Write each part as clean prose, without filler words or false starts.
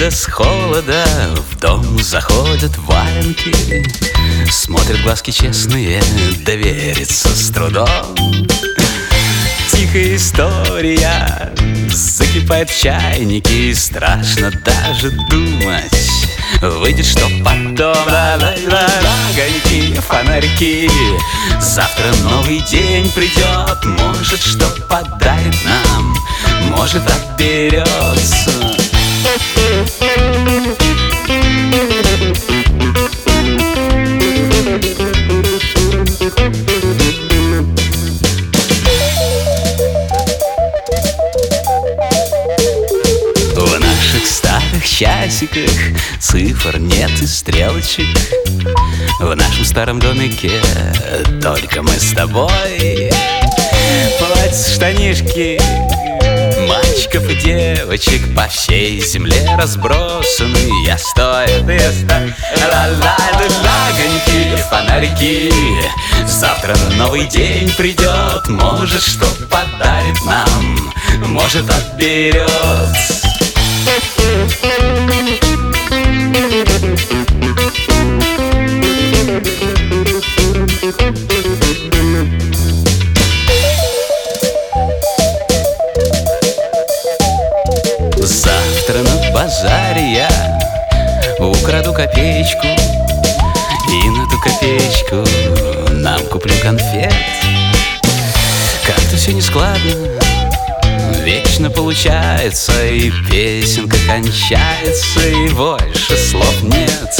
да с холода в дом заходят валенки. Смотрят глазки честные, довериться с трудом. Тихая история закипает в чайнике, страшно даже думать, выйдет что потом. Огоньки, фонарики, завтра новый день придет. Может, что подарит нам, может, отберется. В наших старых часиках цифр нет и стрелочек. В нашем старом домике только мы с тобой. Платья, штанишки, мальчиков и девочек по всей земле разбросаны. Я стою, ты стой. Огоньки, фонарики, завтра новый день придет. Может, что подарит нам, может, отберет. Завтра на базаре я украду копеечку, и на ту копеечку нам куплю конфет. Как-то все нескладно, вечно получается, и песенка кончается, и больше слов нет.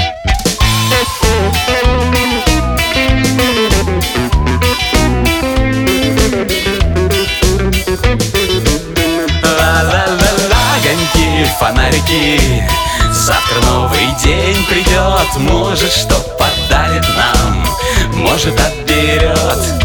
Огоньки, фонарики, завтра новый день придет. Может, что подарит нам, может, отберет.